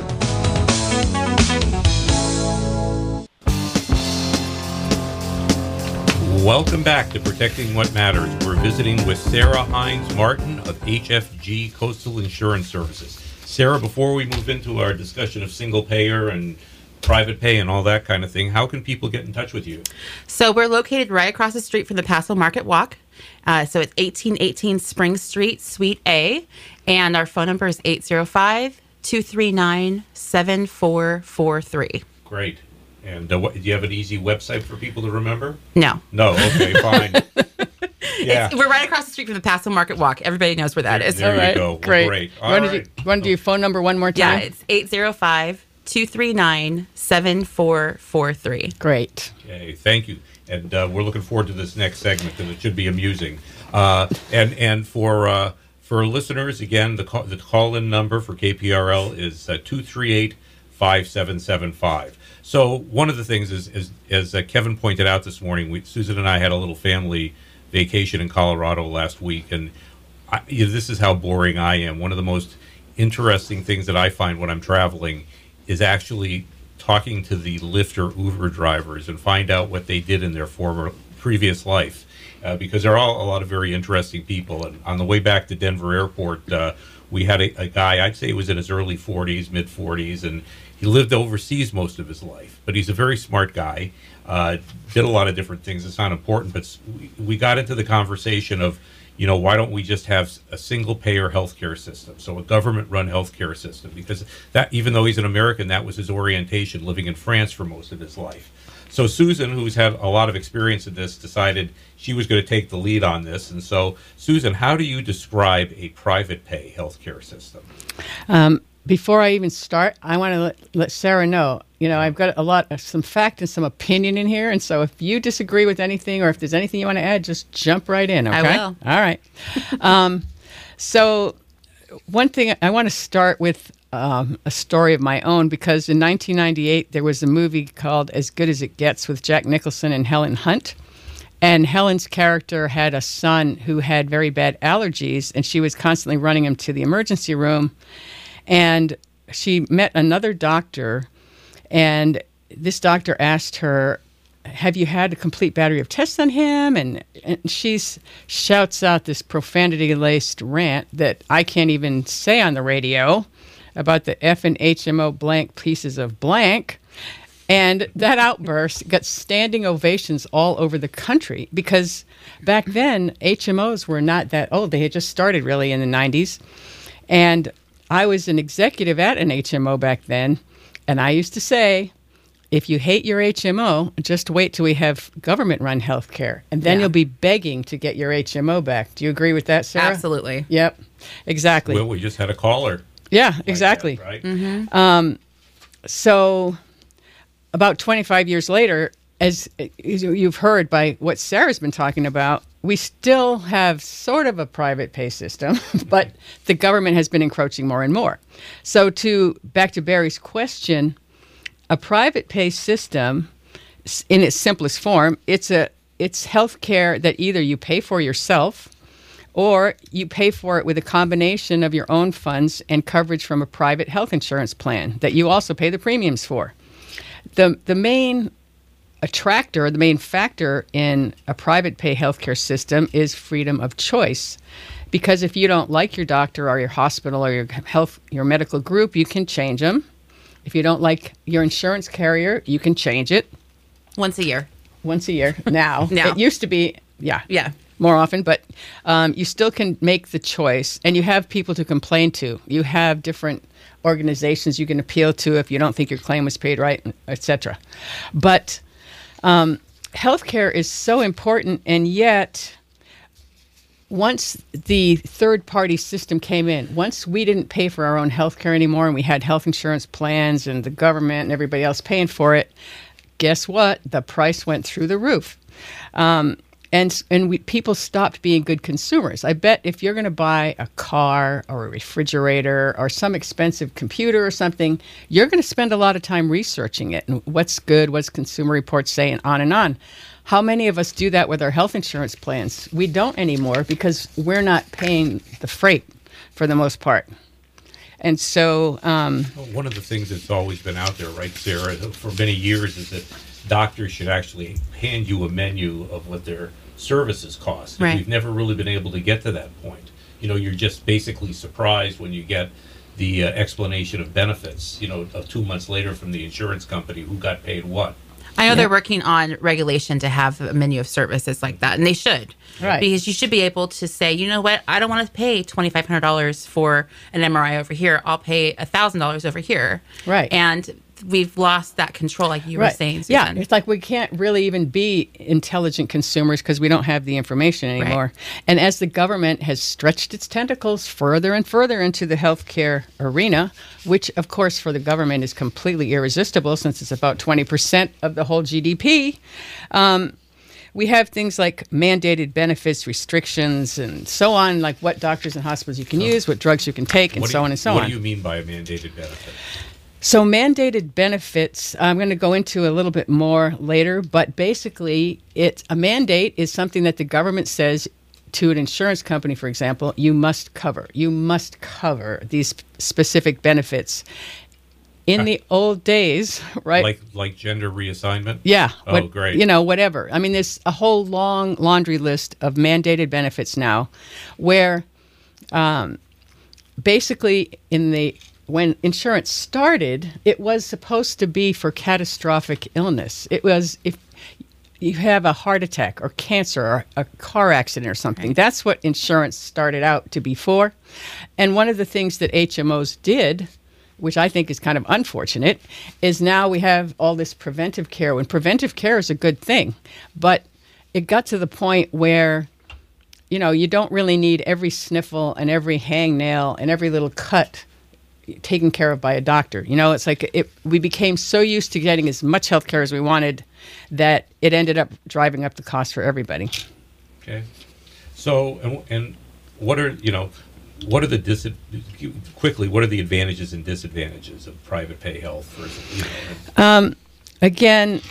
Welcome back to Protecting What Matters. We're visiting with Sarah Hines Martin of H F G Coastal Insurance Services. Sarah, before we move into our discussion of single payer and private pay and all that kind of thing, how can people get in touch with you? So we're located right across the street from the Paso Market Walk. Uh, so it's eighteen eighteen Spring Street, Suite A. And our phone number is eight oh five, two three nine, seven four four three. Great. And uh, what, do you have an easy website for people to remember? No. No, okay, fine. Yeah. It's, we're right across the street from the Paso Market Walk. Everybody knows where that there, is. There All you right. go. Well, Great. great. All Want right. to do, want to do your phone number one more time? Yeah, it's eight oh five, two three nine, seven four four three. Great. Okay, thank you. And uh, we're looking forward to this next segment because it should be amusing. Uh, and and for uh, for listeners, again, the call, the call-in number for K P R L is uh, two three eight, five seven seven five. So one of the things is, is as uh, Kevin pointed out this morning, we, Susan and I had a little family vacation in Colorado last week, and I, you know, this is how boring I am. One of the most interesting things that I find when I'm traveling is actually talking to the Lyft or Uber drivers and find out what they did in their former previous life, uh, because they're all a lot of very interesting people. And on the way back to Denver Airport, uh, we had a, a guy, I'd say he was in his early forties, mid forties, and he lived overseas most of his life, but he's a very smart guy, uh, did a lot of different things. It's not important, but we, we got into the conversation of, you know, why don't we just have a single-payer healthcare system, so a government-run healthcare system, because that, even though he's an American, that was his orientation, living in France for most of his life. So Susan, who's had a lot of experience in this, decided she was going to take the lead on this. And so, Susan, how do you describe a private pay healthcare system? Um, Before I even start, I want to let, let Sarah know, you know, I've got a lot of some fact and some opinion in here. And so if you disagree with anything or if there's anything you want to add, just jump right in, okay? I will. All right. um, so one thing, I want to start with um, a story of my own, because in nineteen ninety-eight, there was a movie called As Good as It Gets with Jack Nicholson and Helen Hunt. And Helen's character had a son who had very bad allergies, and she was constantly running him to the emergency room. And she met another doctor, and this doctor asked her, have you had a complete battery of tests on him? And, and she shouts out this profanity-laced rant that I can't even say on the radio about the F and H M O blank pieces of blank. And that outburst got standing ovations all over the country, because back then, H M Os were not that old. They had just started really in the nineties. And I was an executive at an H M O back then, and I used to say, if you hate your H M O, just wait till we have government-run health care, and then Yeah. you'll be begging to get your H M O back. Do you agree with that, Sarah? Absolutely. Yep, exactly. Well, we just had a caller. Yeah, exactly. That, right? Mm-hmm. Um, so about twenty-five years later, as you've heard by what Sarah's been talking about, we still have sort of a private pay system, but the government has been encroaching more and more. So to back to Barry's question, a private pay system, in its simplest form, it's a it's health care that either you pay for yourself or you pay for it with a combination of your own funds and coverage from a private health insurance plan that you also pay the premiums for. The the main attractor, the main factor in a private pay healthcare system is freedom of choice, Because if you don't like your doctor or your hospital or your health, your medical group, you can change them. If you don't like your insurance carrier, you can change it. Once a year. Once a year now. Now. It used to be, yeah. Yeah. More often, but um, you still can make the choice, and you have people to complain to. You have different organizations you can appeal to if you don't think your claim was paid right, et cetera. But um, healthcare is so important, and yet once the third-party system came in, once we didn't pay for our own healthcare anymore, and we had health insurance plans and the government and everybody else paying for it, guess what? The price went through the roof. Um, And and we, people stopped being good consumers. I bet if you're going to buy a car or a refrigerator or some expensive computer or something, you're going to spend a lot of time researching it and what's good, what's Consumer Reports say, and on and on. How many of us do that with our health insurance plans? We don't anymore because we're not paying the freight for the most part. And so... Um, well, one of the things that's always been out there, right, Sarah, for many years is that doctors should actually hand you a menu of what their services cost. And right. We've never really been able to get to that point. You know, you're just basically surprised when you get the uh, explanation of benefits, you know, of two months later from the insurance company who got paid what. I know Yeah. they're working on regulation to have a menu of services like that, and they should. Right. Because you should be able to say, you know what, I don't want to pay twenty-five hundred dollars for an M R I over here. I'll pay one thousand dollars over here. Right. And we've lost that control, like you were Right. saying, Yeah, Susan. it's like we can't really even be intelligent consumers because we don't have the information anymore. Right. And as the government has stretched its tentacles further and further into the healthcare arena, which of course for the government is completely irresistible since it's about twenty percent of the whole G D P, um, we have things like mandated benefits, restrictions, and so on, like what doctors and hospitals you can So, use, what drugs you can take, and What do so you- on and so what on. do you mean by a mandated benefit? So mandated benefits, I'm going to go into a little bit more later, but basically it's a mandate is something that the government says to an insurance company, for example, you must cover. You must cover these specific benefits. In the old days, right? Like like gender reassignment? Yeah. Oh, what- great. You know, whatever. I mean, there's a whole long laundry list of mandated benefits now where um, basically in the when insurance started, it was supposed to be for catastrophic illness. It was if you have a heart attack or cancer or a car accident or something. Right. That's what insurance started out to be for. And one of the things that H M Os did, which I think is kind of unfortunate, is now we have all this preventive care. When preventive care is a good thing, but it got to the point where, you know, you don't really need every sniffle and every hangnail and every little cut taken care of by a doctor. You know, it's like it, we became so used to getting as much health care as we wanted that it ended up driving up the cost for everybody. Okay. So, and, and what are, you know, what are the dis- quickly, what are the advantages and disadvantages of private pay health versus, you know? Um, again,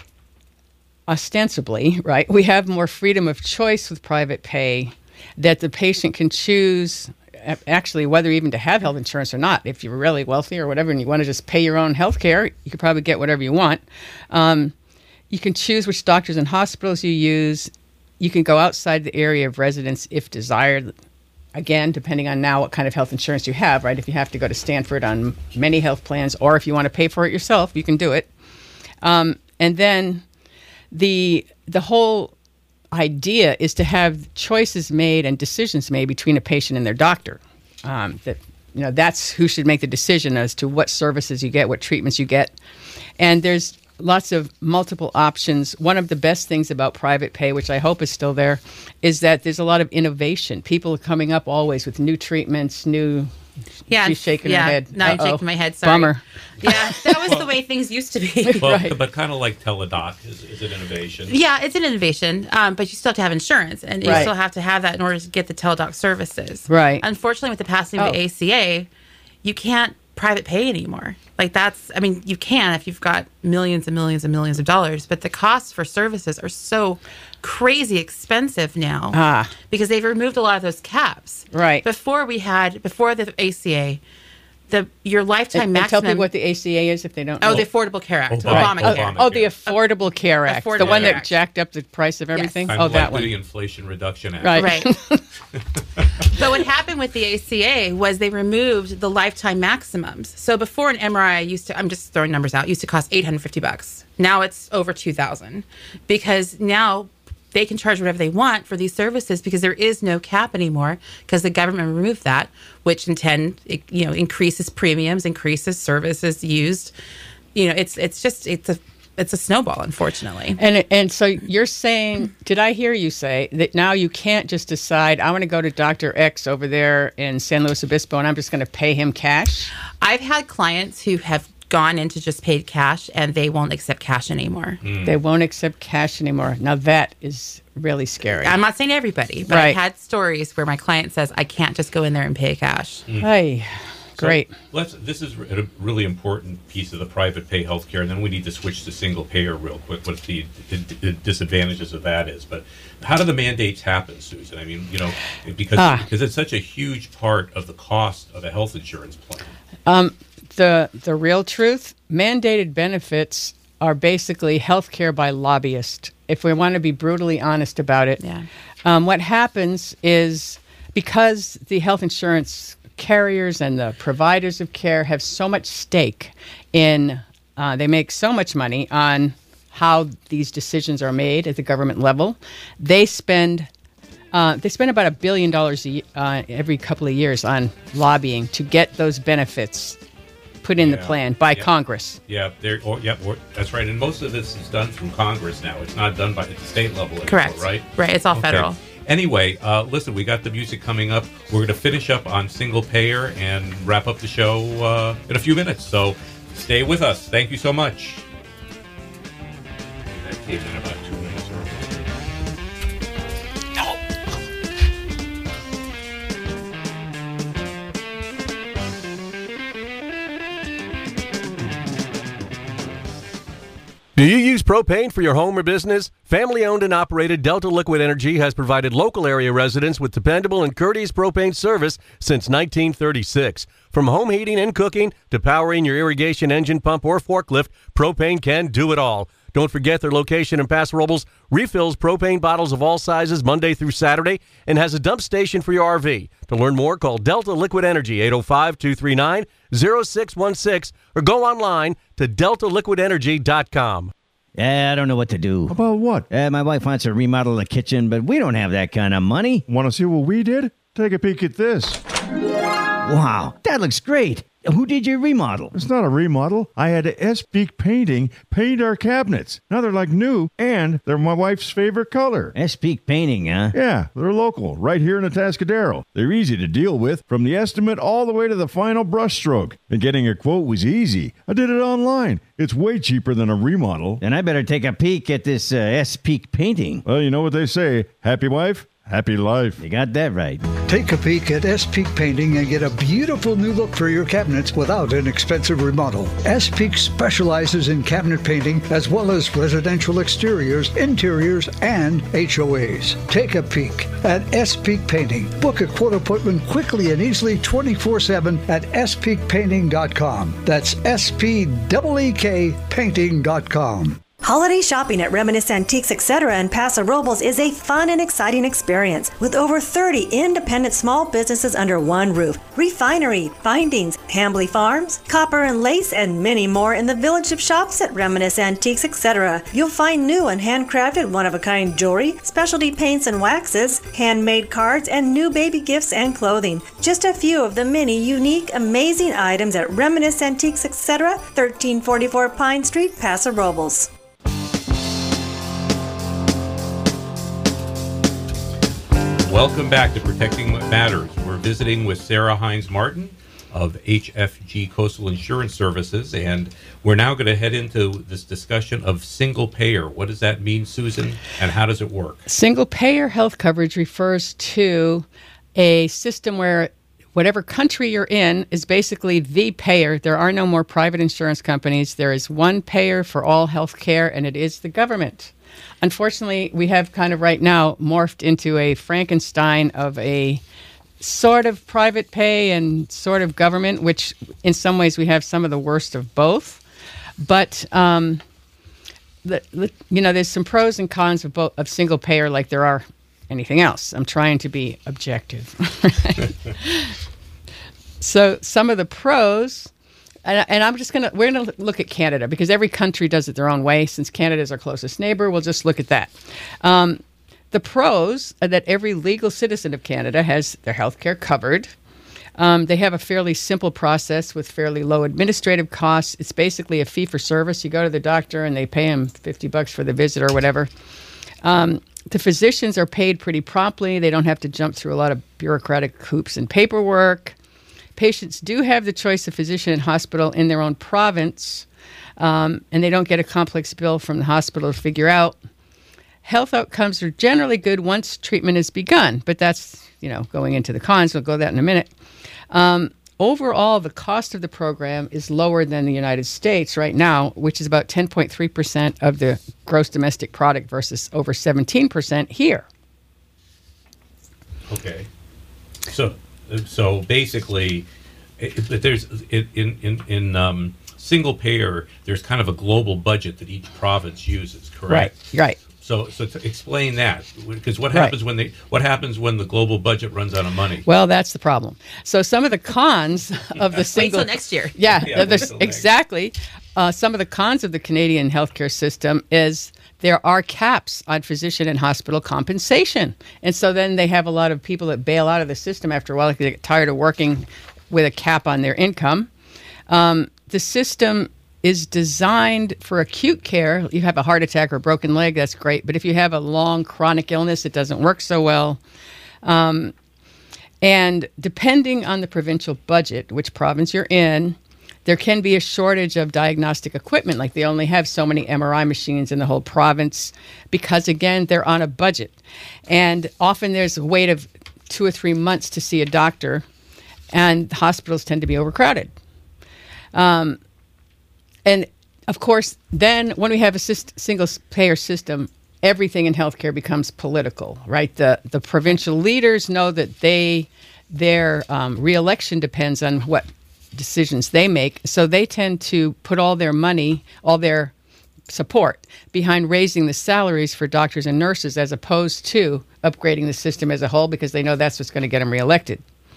ostensibly, right, we have more freedom of choice with private pay that the patient can choose a- actually whether even to have health insurance or not. If you're really wealthy or whatever and you want to just pay your own health care, you could probably get whatever you want. Um, you can choose which doctors and hospitals you use. You can go outside the area of residence if desired. Again, depending on now what kind of health insurance you have, right? If you have to go to Stanford on many health plans, or if you want to pay for it yourself, you can do it. Um, and then the the whole idea is to have choices made and decisions made between a patient and their doctor. Um, that you know that's who should make the decision as to what services you get, what treatments you get, and there's lots of multiple options. One of the best things about private pay, which I hope is still there, is that there's a lot of innovation. People are coming up always with new treatments, new... Yeah, She's shaking yeah. her head. Now I'm Uh-oh. shaking my head, sorry. Bummer. Yeah, that was the way things used to be. Well, Right. but kind of like Teladoc is, is an innovation. Yeah, it's an innovation, um, but you still have to have insurance, and you Right. still have to have that in order to get the Teladoc services. Right. Unfortunately, with the passing of Oh. the A C A, you can't private pay anymore. Like that's, I mean, you can if you've got millions and millions and millions of dollars, but the costs for services are so crazy expensive now Ah. because they've removed a lot of those caps. Right. Before we had, before the A C A, the your lifetime And, and maximum. tell people what the A C A is if they don't Oh, know. the Affordable Care Act, Obama- Obamacare. Obamacare. Oh, the Affordable Care Act, Affordable the one Care that Act. jacked up the price of everything. Kind Oh, of that like one. the Inflation Reduction Act. Right. Right. So what happened with the A C A was they removed the lifetime maximums. So before an M R I used to, I'm just throwing numbers out, used to cost eight hundred fifty bucks. Now it's over two thousand because now they can charge whatever they want for these services because there is no cap anymore because the government removed that, which in ten, it, you know, increases premiums, increases services used. You know, it's it's just it's a it's a snowball, unfortunately. And and so you're saying, did I hear you say that now you can't just decide, I want to go to Doctor X over there in San Luis Obispo and I'm just going to pay him cash? I've had clients who have gone into just paid cash and they won't accept cash anymore. They won't accept cash anymore. Now that is really scary. I'm not saying everybody, but Right. I've had stories where my client says, I can't just go in there and pay cash. Hey, So great. let's. This is a really important piece of the private pay healthcare, and then we need to switch to single payer real quick. What the, the, the disadvantages of that is, but how do the mandates happen, Susan? I mean, you know, because Ah. because it's such a huge part of the cost of a health insurance plan. Um, the the real truth, mandated benefits are basically healthcare by lobbyists. If we want to be brutally honest about it, Yeah. um, what happens is because the health insurance carriers and the providers of care have so much stake in, uh, they make so much money on how these decisions are made at the government level. They spend uh, they spend about a billion dollars a, ye- uh, every couple of years on lobbying to get those benefits put in the Yeah. plan by Yeah. Congress. Yeah, there. Or, yeah, or, that's right. And most of this is done through Congress now. It's not done by at the state level anymore, Correct. right? Right, it's all Okay. federal. Anyway, uh, listen, we got the music coming up. We're going to finish up on single payer and wrap up the show uh, in a few minutes. So stay with us. Thank you so much. That came in about two minutes early. Do you use propane for your home or business? Family-owned and operated Delta Liquid Energy has provided local area residents with dependable and courteous propane service since nineteen thirty-six. From home heating and cooking to powering your irrigation engine pump or forklift, propane can do it all. Don't forget their location in Paso Robles refills propane bottles of all sizes Monday through Saturday and has a dump station for your R V. To learn more, call Delta Liquid Energy, eight oh five, two three nine, oh six one six, or go online to delta liquid energy dot com. Yeah, I don't know what to do. About what? Uh, my wife wants to remodel the kitchen, but we don't have that kind of money. Want to see what we did? Take a peek at this. Wow, that looks great. Who did your remodel? It's not a remodel. I had S-Peak Painting paint our cabinets. Now they're like new, and they're my wife's favorite color. S-Peak Painting, huh? Yeah, they're local, right here in Atascadero. They're easy to deal with, from the estimate all the way to the final brushstroke. And getting a quote was easy. I did it online. It's way cheaper than a remodel. Then I better take a peek at this uh, S-Peak Painting. Well, you know what they say. Happy wife, happy life. You got that right. Take a peek at S-Peak Painting and get a beautiful new look for your cabinets without an expensive remodel. S-Peak specializes in cabinet painting as well as residential exteriors, interiors, and H O As. Take a peek at S-Peak Painting. Book a quote appointment quickly and easily twenty-four seven at s peak painting dot com. That's S P E E K painting dot com. Holiday shopping at Reminisce Antiques, et cetera in Paso Robles is a fun and exciting experience with over thirty independent small businesses under one roof. Refinery, Findings, Hambly Farms, Copper and Lace, and many more in the village of shops at Reminisce Antiques, et cetera. You'll find new and handcrafted one-of-a-kind jewelry, specialty paints and waxes, handmade cards, and new baby gifts and clothing. Just a few of the many unique, amazing items at Reminisce Antiques, et cetera, thirteen forty-four Pine Street, Paso Robles. Welcome back to Protecting What Matters. We're visiting with Sarah Hines Martin of H F G Coastal Insurance Services, and we're now going to head into this discussion of single payer. What does that mean, Susan, and how does it work? Single payer health coverage refers to a system where whatever country you're in is basically the payer. There are no more private insurance companies. There is one payer for all health care, and it is the government. Unfortunately, we have kind of right now morphed into a Frankenstein of a sort of private pay and sort of government, which in some ways we have some of the worst of both. But, um, the, the, you know, there's some pros and cons of, both, of single payer like there are anything else. I'm trying to be objective. So some of the pros, and, and I'm just going to, we're going to look at Canada because every country does it their own way. Since Canada is our closest neighbor, we'll just look at that. Um, The pros are that every legal citizen of Canada has their health care covered. Um, they have a fairly simple process with fairly low administrative costs. It's basically a fee for service. You go to the doctor and they pay him fifty bucks for the visit or whatever. Um, the physicians are paid pretty promptly. They don't have to jump through a lot of bureaucratic hoops and paperwork. Patients do have the choice of physician and hospital in their own province, um, and they don't get a complex bill from the hospital to figure out. Health outcomes are generally good once treatment is begun, but that's, you know, going into the cons. We'll go that in a minute. Um, overall, the cost of the program is lower than the United States right now, which is about ten point three percent of the gross domestic product versus over seventeen percent here. Okay. So, so basically, it, it, there's it, in in in um, single payer, there's kind of a global budget that each province uses, correct? Right. Right. So, so to explain that, because what Right. happens when they what happens when the global budget runs out of money? Well, that's the problem. So some of the cons of the single Wait till next year. Yeah, Yeah, the- wait till next. exactly. Uh, some of the cons of the Canadian healthcare system is there are caps on physician and hospital compensation, and so then they have a lot of people that bail out of the system after a while because they get tired of working with a cap on their income. Um, the system is designed for acute care. You have a heart attack or a broken leg, that's great. But if you have a long chronic illness, it doesn't work so well. Um, and depending on the provincial budget, which province you're in, there can be a shortage of diagnostic equipment. Like they only have so many M R I machines in the whole province because, again, they're on a budget. And often there's a wait of two or three months to see a doctor, and hospitals tend to be overcrowded. Um, And of course, then when we have a syst- single payer system, everything in healthcare becomes political, right? The the provincial leaders know that they their um, reelection depends on what decisions they make, so they tend to put all their money, all their support behind raising the salaries for doctors and nurses, as opposed to upgrading the system as a whole, because they know that's what's going to get them reelected.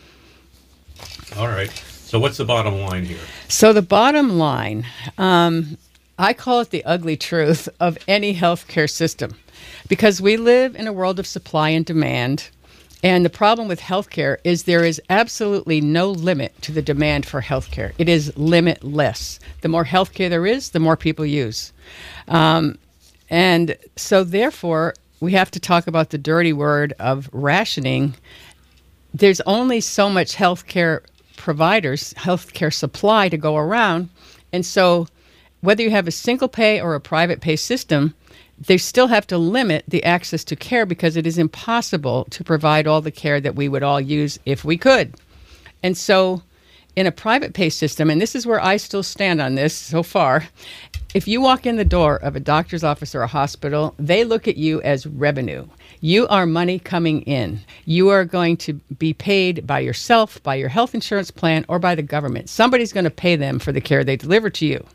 All right. So what's the bottom line here? So the bottom line, um, I call it the ugly truth of any healthcare system, because we live in a world of supply and demand. And the problem with healthcare is there is absolutely no limit to the demand for healthcare. It is limitless. The more healthcare there is, the more people use. Um, and so therefore, we have to talk about the dirty word of rationing. There's only so much healthcare providers, healthcare supply to go around. And so whether you have a single pay or a private pay system, they still have to limit the access to care because it is impossible to provide all the care that we would all use if we could. And so in a private pay system, and this is where I still stand on this so far, if you walk in the door of a doctor's office or a hospital, they look at you as revenue. You are money coming in. You are going to be paid by yourself, by your health insurance plan, or by the government. Somebody's going to pay them for the care they deliver to you.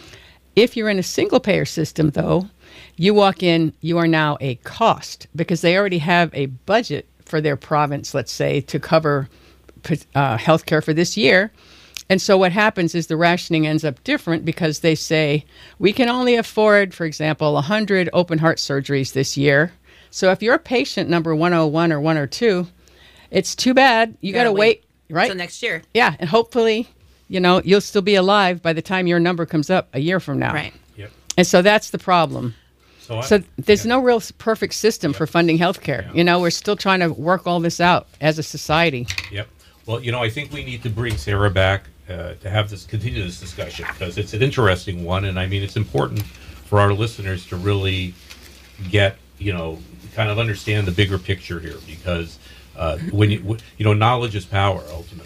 If you're in a single payer system, though, you walk in, you are now a cost because they already have a budget for their province, let's say, to cover uh, health care for this year. And so what happens is the rationing ends up different because they say, we can only afford, for example, one hundred open heart surgeries this year. So if you're patient number one oh one or one oh two, it's too bad. You, you got to wait, wait, right? Until next year. Yeah, and hopefully, you know, you'll still be alive by the time your number comes up a year from now. Right. Yep. And so that's the problem. So, I, so there's yeah. no real perfect system Yep. for funding healthcare. Yeah. You know, we're still trying to work all this out as a society. Yep. Well, you know, I think we need to bring Sarah back uh, to have this continue this discussion because it's an interesting one, and I mean, it's important for our listeners to really get, you know, kind of understand the bigger picture here because uh, when you you know, knowledge is power ultimately,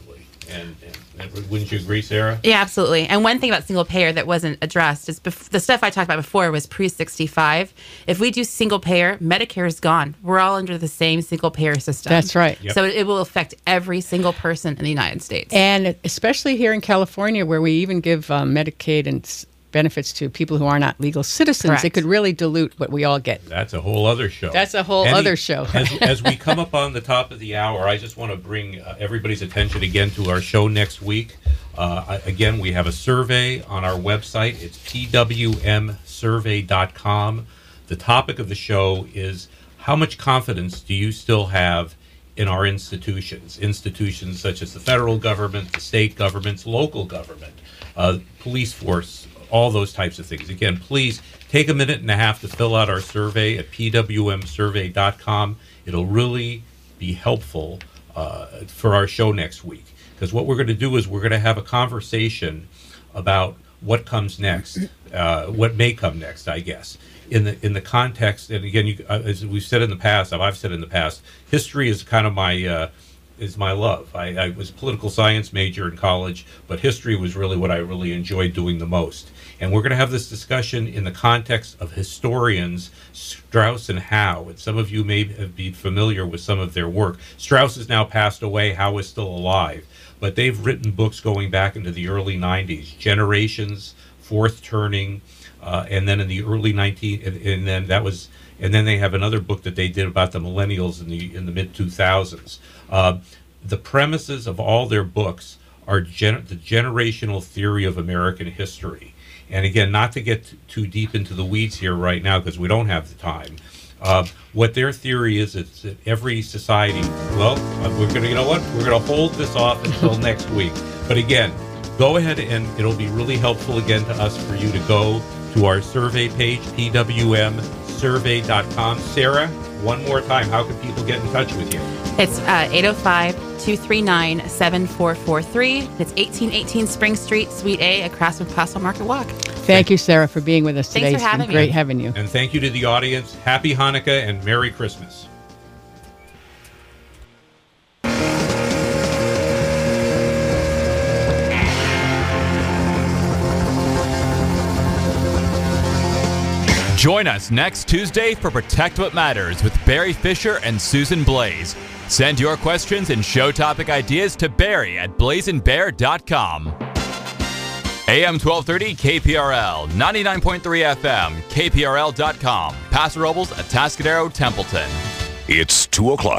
And, and, and wouldn't you agree, Sarah? Yeah, absolutely. And one thing about single payer that wasn't addressed is bef- the stuff I talked about before was pre sixty-five. If we do single payer, Medicare is gone. We're all under the same single payer system. That's right. Yep. So it will affect every single person in the United States. And especially here in California, where we even give um, Medicaid and s- benefits to people who are not legal citizens, Correct. it could really dilute what we all get. That's a whole other show. That's a whole Any- other show. as, as we come up on the top of the hour, I just want to bring uh, everybody's attention again to our show next week. Uh, I, again, we have a survey on our website. It's P W M survey dot com. The topic of the show is, how much confidence do you still have in our institutions? Institutions such as the federal government, the state governments, local government, uh, police force, all those types of things. Again, please take a minute and a half to fill out our survey at P W M survey dot com. It'll really be helpful uh, for our show next week, because what we're going to do is we're going to have a conversation about what comes next, uh, what may come next, I guess, in the in the context. And again, you, uh, as we've said in the past, I've said in the past, history is kind of my uh, is my love. I, I was a political science major in college, but history was really what I really enjoyed doing the most. And we're going to have this discussion in the context of historians Strauss and Howe. And some of you may be familiar with some of their work. Strauss has now passed away. Howe is still alive. But they've written books going back into the early nineties, Generations, Fourth Turning, uh, and then in the early nineteen, and, and then that was, and then they have another book that they did about the millennials in the in the mid two thousands. Uh, the premises of all their books are gen- the generational theory of American history. And again, not to get t- too deep into the weeds here right now, because we don't have the time. Uh, what their theory is, is that every society, well, uh, we're going to, you know what, we're going to hold this off until next week. But again, go ahead and it'll be really helpful again to us for you to go to our survey page, P W M survey dot com. Sarah, one more time, how can people get in touch with you? It's uh, eight oh five, two three nine, seven four four three. It's eighteen eighteen Spring Street, Suite A, across from Paso Market Walk. Thank you, Sarah, for being with us Thanks today. for It's been having me. great having you. And thank you to the audience. Happy Hanukkah and Merry Christmas. Join us next Tuesday for Protect What Matters with Barry Fisher and Susan Blaze. Send your questions and show topic ideas to Barry at blazin bear dot com. A M twelve thirty K P R L, ninety-nine point three F M, K P R L dot com, Paso Robles, Atascadero, Templeton. It's two o'clock.